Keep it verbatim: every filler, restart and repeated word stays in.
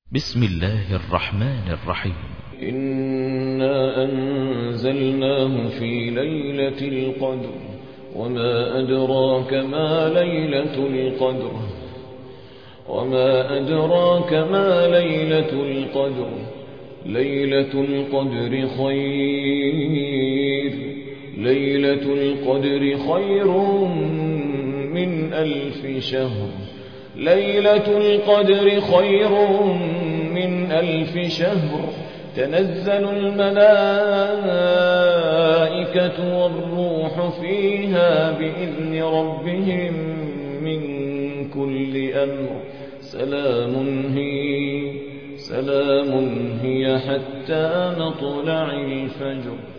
بسم الله الرحمن الرحيم. إنا أنزلناه في ليلة القدر وما أدراك ما ليلة القدر وما أدراك ما ليلة القدر ليلة القدر خير ليلة القدر خير من ألف شهر ليلة القدر خير من ألف شهر تنزل الملائكة والروح فيها بإذن ربهم من كل أمر سلام هي سلام هي حتى مطلع الفجر.